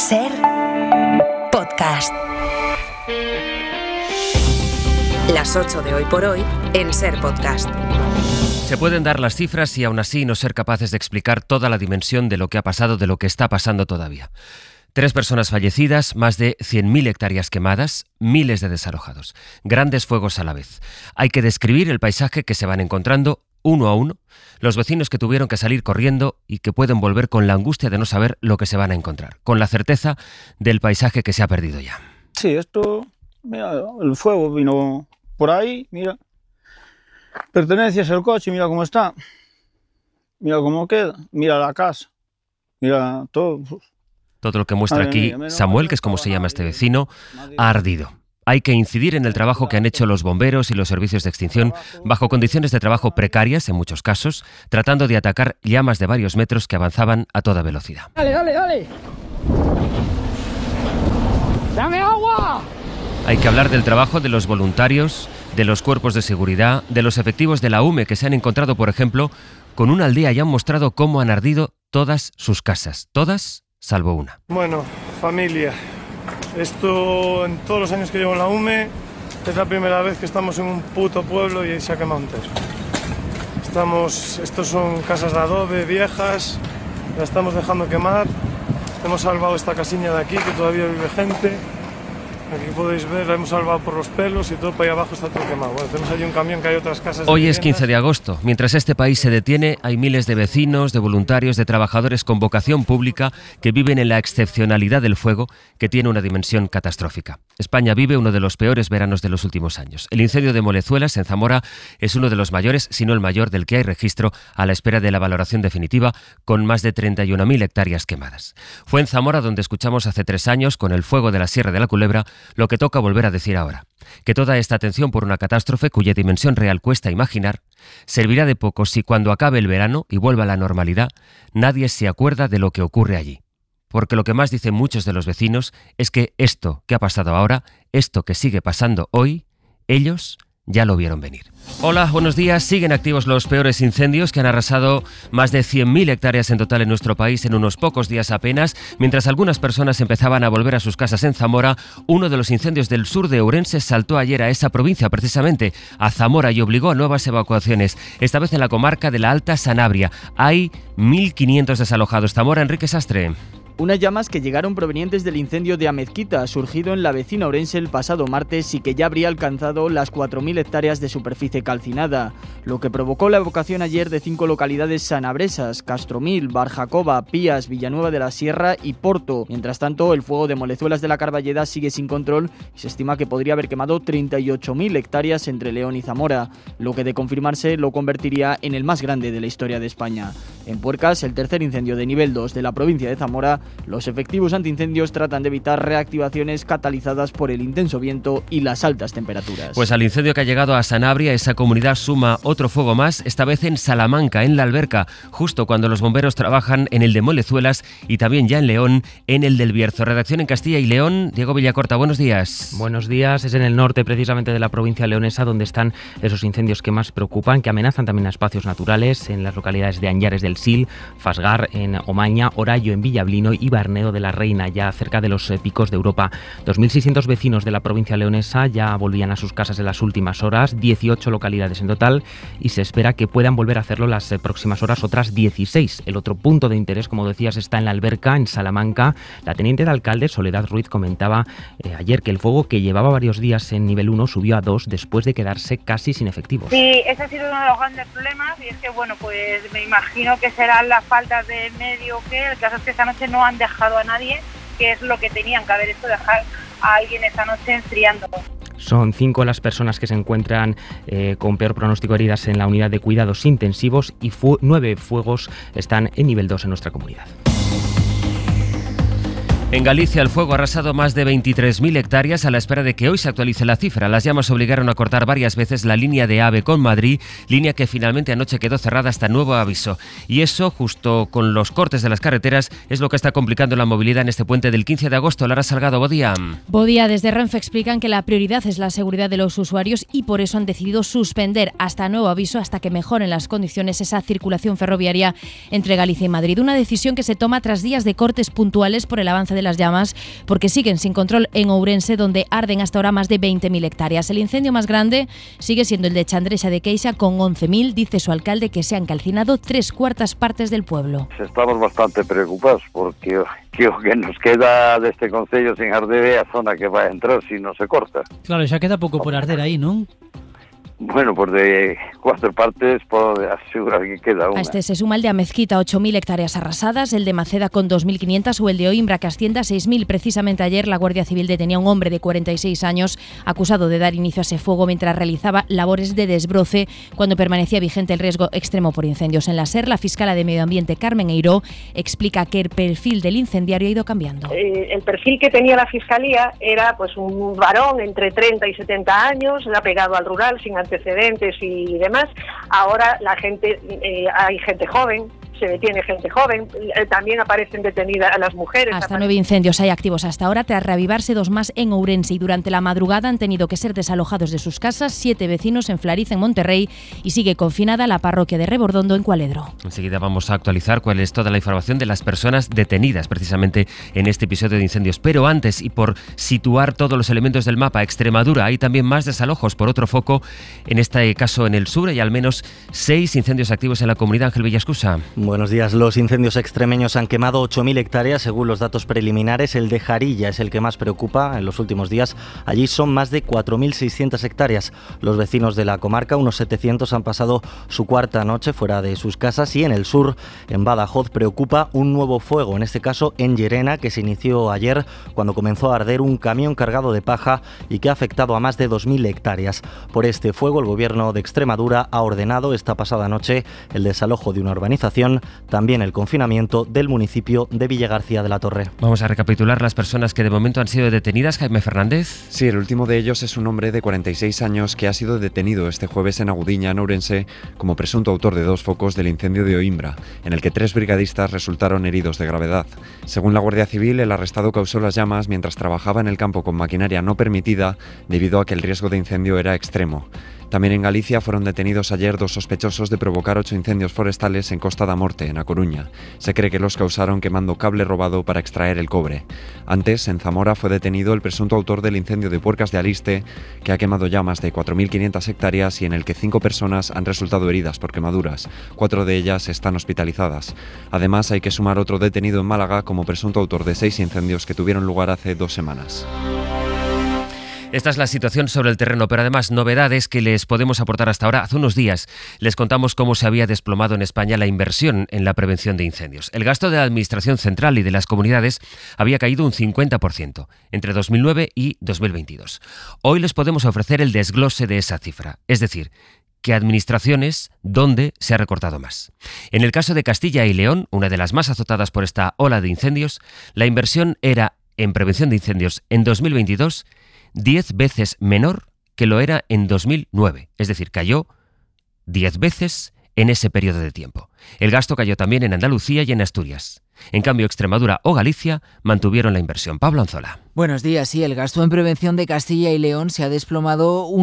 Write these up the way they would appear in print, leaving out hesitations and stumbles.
Ser Podcast. Las 8 de Hoy por Hoy en Ser Podcast. Se pueden dar las cifras y aún así no ser capaces de explicar toda la dimensión de lo que ha pasado, de lo que está pasando todavía. 3 personas fallecidas, más de 100.000 hectáreas quemadas, miles de desalojados, grandes fuegos a la vez. Hay que describir el paisaje que se van encontrando uno a uno, los vecinos que tuvieron que salir corriendo y que pueden volver con la angustia de no saber lo que se van a encontrar, con la certeza del paisaje que se ha perdido ya. Sí, esto, mira, el fuego vino por ahí, mira, pertenencias al coche, mira cómo está, mira cómo queda, mira la casa, mira todo. Todo lo que muestra aquí Samuel, que es como se llama este vecino, ha ardido. Hay que incidir en el trabajo que han hecho los bomberos y los servicios de extinción bajo condiciones de trabajo precarias, en muchos casos, tratando de atacar llamas de varios metros que avanzaban a toda velocidad. ¡Dale, dale, dale! ¡Dame agua! Hay que hablar del trabajo de los voluntarios, de los cuerpos de seguridad, de los efectivos de la UME que se han encontrado, por ejemplo, con una aldea y han mostrado cómo han ardido todas sus casas, todas salvo una. Bueno, familia, esto en todos los años que llevo en la UME es la primera vez que estamos en un puto pueblo y se ha quemado entero. Estos son casas de adobe viejas, las estamos dejando quemar. Hemos salvado esta casilla de aquí que todavía vive gente. Aquí podéis ver, la hemos salvado por los pelos y todo para allá abajo está todo quemado. Bueno, tenemos allí un camión que hay otras casas. Hoy es 15 de agosto. Mientras este país se detiene, hay miles de vecinos, de voluntarios, de trabajadores con vocación pública que viven en la excepcionalidad del fuego que tiene una dimensión catastrófica. España vive uno de los peores veranos de los últimos años. El incendio de Molezuelas, en Zamora, es uno de los mayores, si no el mayor, del que hay registro a la espera de la valoración definitiva, con más de 31.000 hectáreas quemadas. Fue en Zamora donde escuchamos hace 3 años, con el fuego de la Sierra de la Culebra, lo que toca volver a decir ahora, que toda esta atención por una catástrofe cuya dimensión real cuesta imaginar, servirá de poco si cuando acabe el verano y vuelva a la normalidad, nadie se acuerda de lo que ocurre allí. Porque lo que más dicen muchos de los vecinos es que esto que ha pasado ahora, esto que sigue pasando hoy, ellos ya lo vieron venir. Hola, buenos días. Siguen activos los peores incendios que han arrasado más de 100.000 hectáreas en total en nuestro país en unos pocos días apenas. Mientras algunas personas empezaban a volver a sus casas en Zamora, uno de los incendios del sur de Ourense saltó ayer a esa provincia, precisamente a Zamora, y obligó a nuevas evacuaciones, esta vez en la comarca de la Alta Sanabria. Hay 1.500 desalojados. Zamora, Enrique Sastre. Unas llamas que llegaron provenientes del incendio de Amezquita, surgido en la vecina Ourense el pasado martes y que ya habría alcanzado las 4.000 hectáreas de superficie calcinada, lo que provocó la evacuación ayer de 5 localidades sanabresas: Castromil, Barjacoba, Pías, Villanueva de la Sierra y Porto. Mientras tanto, el fuego de Molezuelas de la Carballeda sigue sin control y se estima que podría haber quemado 38.000 hectáreas entre León y Zamora, lo que de confirmarse lo convertiría en el más grande de la historia de España. En Puercas, el tercer incendio de nivel 2 de la provincia de Zamora, los efectivos antiincendios tratan de evitar reactivaciones catalizadas por el intenso viento y las altas temperaturas. Pues al incendio que ha llegado a Sanabria, esa comunidad suma otro fuego más, esta vez en Salamanca, en La Alberca, justo cuando los bomberos trabajan en el de Molezuelas y también ya en León, en el del Bierzo. Redacción en Castilla y León, Diego Villacorta, buenos días. Buenos días, es en el norte precisamente de la provincia leonesa donde están esos incendios que más preocupan, que amenazan también a espacios naturales, en las localidades de Añares del Sil, Fasgar en Omaña, Orallo en Villablino y Barneo de la Reina, ya cerca de los picos de Europa. 2.600 vecinos de la provincia leonesa ya volvían a sus casas en las últimas horas, 18 localidades en total, y se espera que puedan volver a hacerlo las próximas horas otras 16. El otro punto de interés, como decías, está en La Alberca, en Salamanca. La teniente de alcalde, Soledad Ruiz, comentaba ayer que el fuego, que llevaba varios días en nivel 1, subió a 2 después de quedarse casi sin efectivos. Sí, ese ha sido uno de los grandes problemas, y es que, bueno, pues me imagino que serán las faltas de medio que el caso es que esta noche no han dejado a nadie, que es lo que tenían que haber hecho, dejar a alguien esta noche enfriando. Son 5 las personas que se encuentran con peor pronóstico heridas en la unidad de cuidados intensivos y 9 fuegos están en nivel 2 en nuestra comunidad. En Galicia el fuego ha arrasado más de 23.000 hectáreas a la espera de que hoy se actualice la cifra. Las llamas obligaron a cortar varias veces la línea de AVE con Madrid, línea que finalmente anoche quedó cerrada hasta nuevo aviso. Y eso, justo con los cortes de las carreteras, es lo que está complicando la movilidad en este puente del 15 de agosto. Lara Salgado, Bodía. Bodía, desde Renfe explican que la prioridad es la seguridad de los usuarios y por eso han decidido suspender hasta nuevo aviso, hasta que mejoren las condiciones esa circulación ferroviaria entre Galicia y Madrid. Una decisión que se toma tras días de cortes puntuales por el avance de las llamas porque siguen sin control en Ourense, donde arden hasta ahora más de 20.000 hectáreas. El incendio más grande sigue siendo el de Chandrexa de Queixa, con 11.000. Dice su alcalde que se han calcinado 3/4 partes del pueblo. Estamos bastante preocupados porque o que nos queda deste concello sin arder é a zona que vai entrar se non se corta. Claro, xa queda pouco por arder aí, non? Bueno, pues de 4 partes puedo asegurar que queda una. A este se suma el de Amezquita, 8.000 hectáreas arrasadas, el de Maceda con 2.500 o el de Oimbra, que asciende a 6.000. Precisamente ayer la Guardia Civil detenía a un hombre de 46 años acusado de dar inicio a ese fuego mientras realizaba labores de desbroce cuando permanecía vigente el riesgo extremo por incendios. En la SER, la fiscala de Medio Ambiente, Carmen Eiró, explica que el perfil del incendiario ha ido cambiando. El perfil que tenía la Fiscalía era pues un varón entre 30 y 70 años, apegado al rural, sin antecedentes y demás. Ahora la gente, hay gente joven, se detiene gente joven, también aparecen detenidas a las mujeres. Hasta 9 incendios hay activos hasta ahora, tras reavivarse 2 más en Ourense, y durante la madrugada han tenido que ser desalojados de sus casas 7 vecinos en Flariz, en Monterrey, y sigue confinada la parroquia de Rebordondo, en Cualedro. Enseguida vamos a actualizar cuál es toda la información de las personas detenidas precisamente en este episodio de incendios. Pero antes, y por situar todos los elementos del mapa, Extremadura, hay también más desalojos por otro foco, en este caso en el sur. Hay al menos 6 incendios activos en la comunidad. Ángel Villascusa. Buenos días. Los incendios extremeños han quemado 8.000 hectáreas según los datos preliminares. El de Jarilla es el que más preocupa en los últimos días. Allí son más de 4.600 hectáreas. Los vecinos de la comarca, unos 700, han pasado su cuarta noche fuera de sus casas. Y en el sur, en Badajoz, preocupa un nuevo fuego, en este caso en Llerena, que se inició ayer cuando comenzó a arder un camión cargado de paja y que ha afectado a más de 2.000 hectáreas. Por este fuego, el gobierno de Extremadura ha ordenado esta pasada noche el desalojo de una urbanización, también el confinamiento del municipio de Villagarcía de la Torre. Vamos a recapitular las personas que de momento han sido detenidas. Jaime Fernández. Sí, el último de ellos es un hombre de 46 años que ha sido detenido este jueves en Agudiña, en Ourense, como presunto autor de 2 focos del incendio de Oimbra, en el que 3 brigadistas resultaron heridos de gravedad. Según la Guardia Civil, el arrestado causó las llamas mientras trabajaba en el campo con maquinaria no permitida debido a que el riesgo de incendio era extremo. También en Galicia fueron detenidos ayer 2 sospechosos de provocar 8 incendios forestales en Costa da Morte, en A Coruña. Se cree que los causaron quemando cable robado para extraer el cobre. Antes, en Zamora, fue detenido el presunto autor del incendio de Puercas de Aliste, que ha quemado ya más de 4.500 hectáreas y en el que 5 personas han resultado heridas por quemaduras. 4 de ellas están hospitalizadas. Además, hay que sumar otro detenido en Málaga como presunto autor de 6 incendios que tuvieron lugar hace 2 semanas. Esta es la situación sobre el terreno, pero además novedades que les podemos aportar hasta ahora. Hace unos días les contamos cómo se había desplomado en España la inversión en la prevención de incendios. El gasto de la Administración Central y de las comunidades había caído un 50% entre 2009 y 2022. Hoy les podemos ofrecer el desglose de esa cifra, es decir, qué administraciones, dónde se ha recortado más. En el caso de Castilla y León, una de las más azotadas por esta ola de incendios, la inversión era en prevención de incendios en 2022 10 veces menor que lo era en 2009, es decir, cayó 10 veces en ese periodo de tiempo. El gasto cayó también en Andalucía y en Asturias. En cambio, Extremadura o Galicia mantuvieron la inversión. Pablo Anzola. Buenos días. Sí, el gasto en prevención de Castilla y León se ha desplomado un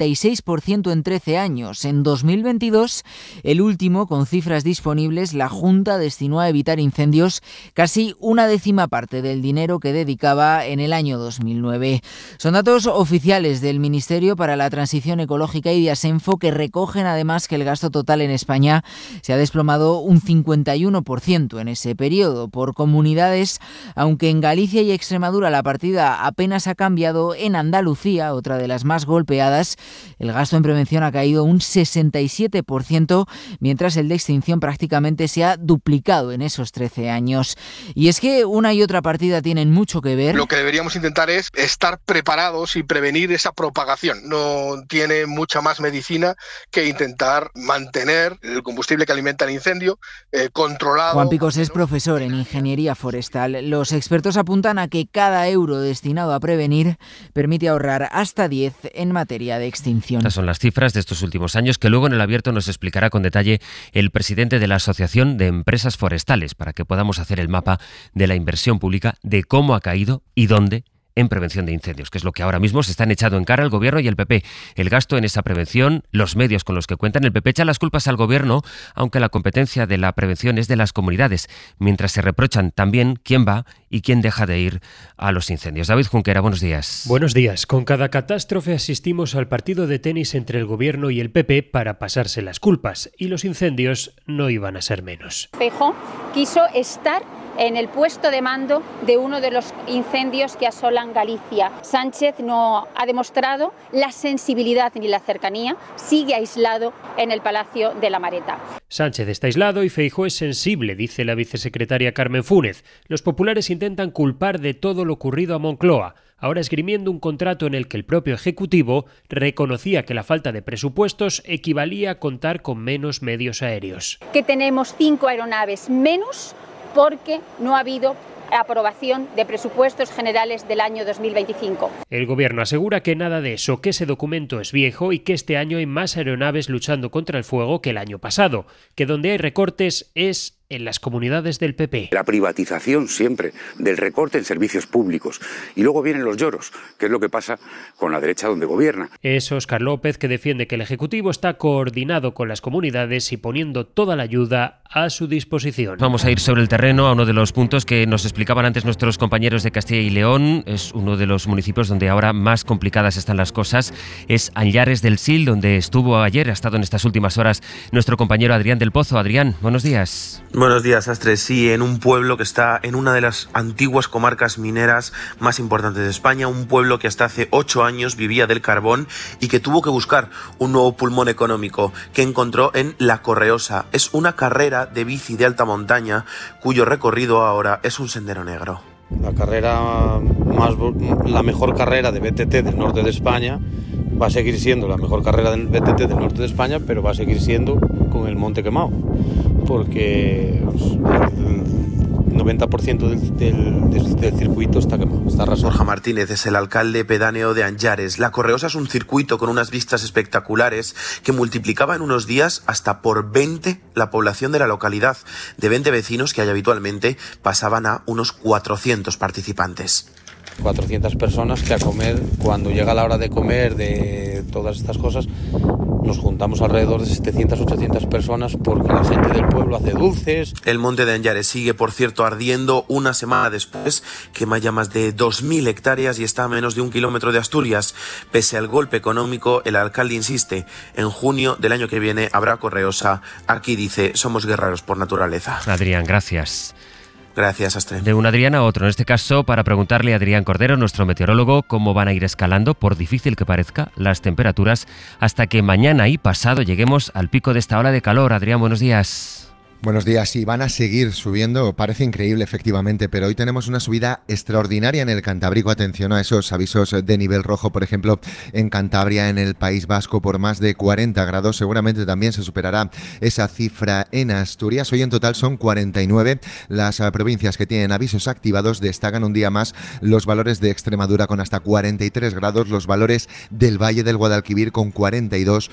86% en 13 años. En 2022, el último, con cifras disponibles, la Junta destinó a evitar incendios casi 1/10 parte del dinero que dedicaba en el año 2009. Son datos oficiales del Ministerio para la Transición Ecológica y de Asenfo, que recogen además que el gasto total en España se ha desplomado un 51% en ese periodo. Por comunidades, aunque en Galicia y Extremadura la partida apenas ha cambiado, en Andalucía, otra de las más golpeadas, el gasto en prevención ha caído un 67%, mientras el de extinción prácticamente se ha duplicado en esos 13 años. Y es que una y otra partida tienen mucho que ver. Lo que deberíamos intentar es estar preparados y prevenir esa propagación. No tiene mucha más medicina que intentar mantener el combustible que alimenta el incendio controlado. Juan Picos es profesor en Ingeniería Forestal. Los expertos apuntan a que cada euro destinado a prevenir permite ahorrar hasta 10 en materia de extinción. Estas son las cifras de estos últimos años que luego en el abierto nos explicará con detalle el presidente de la Asociación de Empresas Forestales, para que podamos hacer el mapa de la inversión pública, de cómo ha caído y dónde en prevención de incendios, que es lo que ahora mismo se están echando en cara el Gobierno y el PP. El gasto en esa prevención, los medios con los que cuentan, el PP echa las culpas al Gobierno, aunque la competencia de la prevención es de las comunidades, mientras se reprochan también quién va y quién deja de ir a los incendios. David Junquera, buenos días. Buenos días. Con cada catástrofe asistimos al partido de tenis entre el Gobierno y el PP para pasarse las culpas, y los incendios no iban a ser menos. Feijóo quiso estar en el puesto de mando de uno de los incendios que asolan Galicia. Sánchez no ha demostrado la sensibilidad ni la cercanía, sigue aislado en el Palacio de la Mareta. Sánchez está aislado y Feijóo es sensible, dice la vicesecretaria Carmen Fúnez. Los populares intentan culpar de todo lo ocurrido a Moncloa, ahora esgrimiendo un contrato en el que el propio Ejecutivo reconocía que la falta de presupuestos equivalía a contar con menos medios aéreos. Que tenemos 5 aeronaves menos porque no ha habido aprobación de presupuestos generales del año 2025. El Gobierno asegura que nada de eso, que ese documento es viejo y que este año hay más aeronaves luchando contra el fuego que el año pasado, que donde hay recortes es en las comunidades del PP. La privatización siempre del recorte en servicios públicos. Y luego vienen los lloros, que es lo que pasa con la derecha donde gobierna. Es Óscar López, que defiende que el Ejecutivo está coordinado con las comunidades y poniendo toda la ayuda a su disposición. Vamos a ir sobre el terreno a uno de los puntos que nos explicaban antes nuestros compañeros de Castilla y León. Es uno de los municipios donde ahora más complicadas están las cosas. Es Añares del Sil, donde estuvo ayer, ha estado en estas últimas horas nuestro compañero Adrián del Pozo. Adrián, buenos días. Buenos días, Astres. Sí, en un pueblo que está en una de las antiguas comarcas mineras más importantes de España, un pueblo que hasta hace 8 años vivía del carbón y que tuvo que buscar un nuevo pulmón económico que encontró en La Correosa. Es una carrera de bici de alta montaña cuyo recorrido ahora es un sendero negro. La mejor carrera de BTT del norte de España va a seguir siendo la mejor carrera del BTT del norte de España, pero va a seguir siendo con el monte quemado, porque el 90% del circuito está quemado, está arrasado. Borja Martínez es el alcalde pedáneo de Añares. La Correosa es un circuito con unas vistas espectaculares que multiplicaba en unos días hasta por 20 la población de la localidad. De 20 vecinos que allá habitualmente pasaban a unos 400 participantes. 400 personas que a comer, cuando llega la hora de comer, de todas estas cosas, nos juntamos alrededor de 700, 800 personas porque la gente del pueblo hace dulces. El monte de Añares sigue, por cierto, ardiendo una semana después. Quema ya más de 2.000 hectáreas y está a menos de 1 kilómetro de Asturias. Pese al golpe económico, el alcalde insiste, en junio del año que viene habrá Correosa. Aquí dice, somos guerreros por naturaleza. Adrián, gracias. Gracias, Astre. De un Adrián a otro, en este caso para preguntarle a Adrián Cordero, nuestro meteorólogo, cómo van a ir escalando, por difícil que parezca, las temperaturas hasta que mañana y pasado lleguemos al pico de esta ola de calor. Adrián, buenos días. Buenos días, sí, van a seguir subiendo, parece increíble efectivamente, pero hoy tenemos una subida extraordinaria en el Cantábrico. Atención a esos avisos de nivel rojo, por ejemplo, en Cantabria, en el País Vasco, por más de 40 grados. Seguramente también se superará esa cifra en Asturias. Hoy en total son 49 las provincias que tienen avisos activados. Destacan un día más los valores de Extremadura con hasta 43 grados, los valores del Valle del Guadalquivir con 42,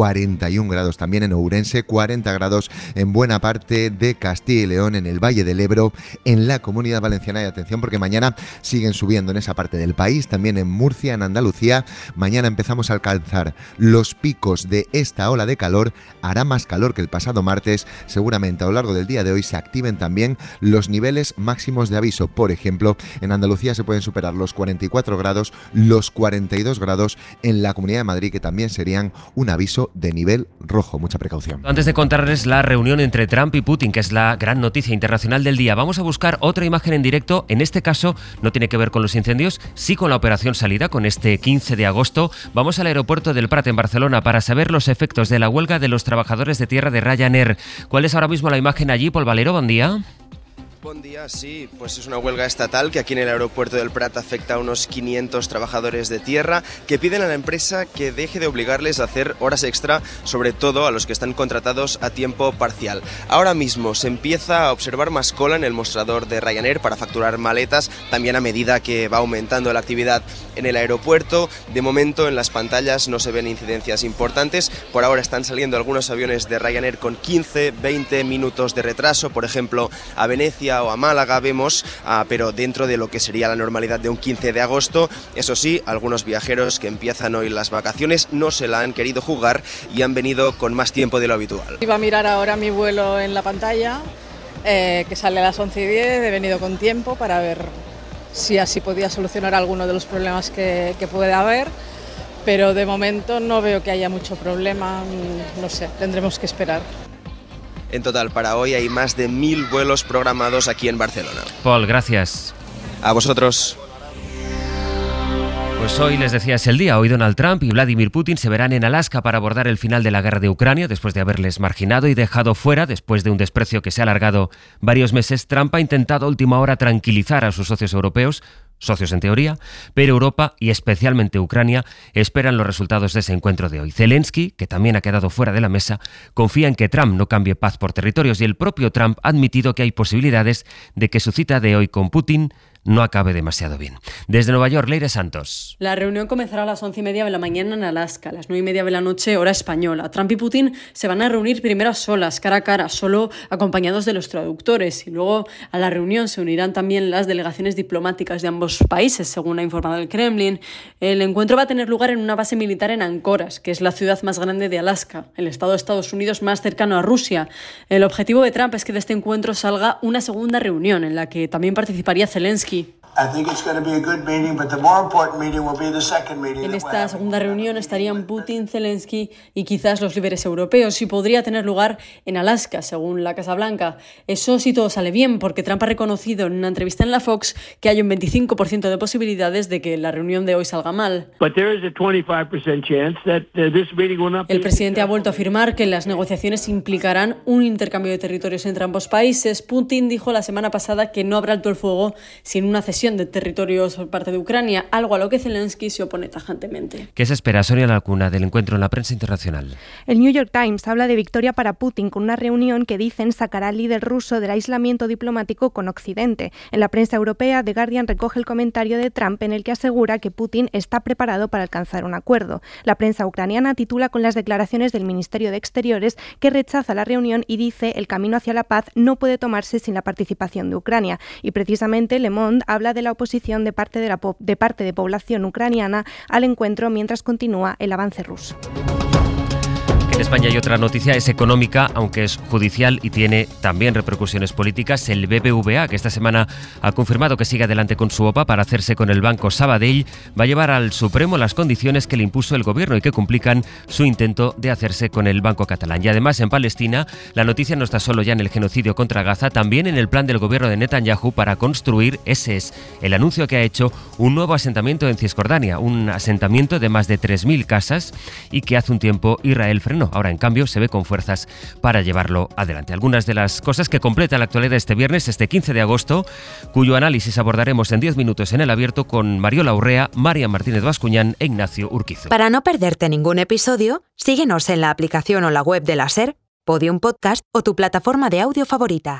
41 grados. También en Ourense, 40 grados en buena parte de Castilla y León, en el Valle del Ebro, en la Comunidad Valenciana. Y atención porque mañana siguen subiendo en esa parte del país, también en Murcia, en Andalucía. Mañana empezamos a alcanzar los picos de esta ola de calor. Hará más calor que el pasado martes. Seguramente a lo largo del día de hoy se activen también los niveles máximos de aviso. Por ejemplo, en Andalucía se pueden superar los 44 grados, los 42 grados en la Comunidad de Madrid, que también serían un aviso de nivel rojo. Mucha precaución. Antes de contarles la reunión entre Trump y Putin, que es la gran noticia internacional del día, vamos a buscar otra imagen en directo. En este caso no tiene que ver con los incendios, sí con la operación salida, con este 15 de agosto. Vamos al aeropuerto del Prat en Barcelona para saber los efectos de la huelga de los trabajadores de tierra de Ryanair. ¿Cuál es ahora mismo la imagen allí? Paul Valero, buen día. Buen día, sí, pues es una huelga estatal que aquí en el aeropuerto del Prat afecta a unos 500 trabajadores de tierra que piden a la empresa que deje de obligarles a hacer horas extra, sobre todo a los que están contratados a tiempo parcial. Ahora mismo se empieza a observar más cola en el mostrador de Ryanair para facturar maletas, también a medida que va aumentando la actividad en el aeropuerto. De momento en las pantallas no se ven incidencias importantes, por ahora están saliendo algunos aviones de Ryanair con 15-20 minutos de retraso, por ejemplo a Venecia Valencia o a Málaga, vemos, pero dentro de lo que sería la normalidad de un 15 de agosto. Eso sí, algunos viajeros que empiezan hoy las vacaciones no se la han querido jugar y han venido con más tiempo de lo habitual. Iba a mirar ahora mi vuelo en la pantalla, que sale a las 11:10, he venido con tiempo para ver si así podía solucionar alguno de los problemas que puede haber, pero de momento no veo que haya mucho problema, no sé, tendremos que esperar. En total, para hoy hay más de 1000 vuelos programados aquí en Barcelona. Paul, gracias. A vosotros. Pues hoy les decía es el día. Hoy Donald Trump y Vladimir Putin se verán en Alaska para abordar el final de la guerra de Ucrania después de haberles marginado y dejado fuera después de un desprecio que se ha alargado varios meses. Trump ha intentado a última hora tranquilizar a sus socios europeos, socios en teoría, pero Europa y especialmente Ucrania esperan los resultados de ese encuentro de hoy. Zelensky, que también ha quedado fuera de la mesa, confía en que Trump no cambie paz por territorios y el propio Trump ha admitido que hay posibilidades de que su cita de hoy con Putin no acabe demasiado bien. Desde Nueva York, Leire Santos. La reunión comenzará a las 11:30 de la mañana en Alaska, a las 9:30 de la noche, hora española. Trump y Putin se van a reunir primero a solas, cara a cara, solo acompañados de los traductores. Y luego a la reunión se unirán también las delegaciones diplomáticas de ambos países, según ha informado el Kremlin. El encuentro va a tener lugar en una base militar en Anchorage, que es la ciudad más grande de Alaska, el estado de Estados Unidos más cercano a Rusia. El objetivo de Trump es que de este encuentro salga una segunda reunión, en la que también participaría Zelensky. En esta segunda reunión estarían Putin, Zelensky y quizás los líderes europeos, y podría tener lugar en Alaska, según la Casa Blanca. Eso si todo sale bien, porque Trump ha reconocido en una entrevista en la Fox que hay un 25% de posibilidades de que la reunión de hoy salga mal. El presidente ha vuelto a afirmar que las negociaciones implicarán un intercambio de territorios entre ambos países. Putin dijo la semana pasada que no habrá alto el fuego sin una cesión de territorios por parte de Ucrania, algo a lo que Zelensky se opone tajantemente. ¿Qué se espera, Sonia Lacuna, del encuentro en la prensa internacional? El New York Times habla de victoria para Putin con una reunión que dicen sacará al líder ruso del aislamiento diplomático con Occidente. En la prensa europea, The Guardian recoge el comentario de Trump en el que asegura que Putin está preparado para alcanzar un acuerdo. La prensa ucraniana titula con las declaraciones del Ministerio de Exteriores, que rechaza la reunión y dice el camino hacia la paz no puede tomarse sin la participación de Ucrania. Y precisamente Le Monde habla de la oposición de parte de población ucraniana al encuentro mientras continúa el avance ruso. En España hay otra noticia, es económica, aunque es judicial y tiene también repercusiones políticas. El BBVA, que esta semana ha confirmado que sigue adelante con su OPA para hacerse con el Banco Sabadell, va a llevar al Supremo las condiciones que le impuso el gobierno y que complican su intento de hacerse con el Banco Catalán. Y además, en Palestina, la noticia no está solo ya en el genocidio contra Gaza, también en el plan del gobierno de Netanyahu para construir, ese es el anuncio que ha hecho, un nuevo asentamiento en Cisjordania, un asentamiento de más de 3.000 casas y que hace un tiempo Israel frenó. Ahora, en cambio, se ve con fuerzas para llevarlo adelante. Algunas de las cosas que completan la actualidad este viernes, este 15 de agosto, cuyo análisis abordaremos en 10 minutos en El Abierto con Mariola Urrea, María Martínez Bascuñán e Ignacio Urquizo. Para no perderte ningún episodio, síguenos en la aplicación o la web de la SER, Podium Podcast o tu plataforma de audio favorita.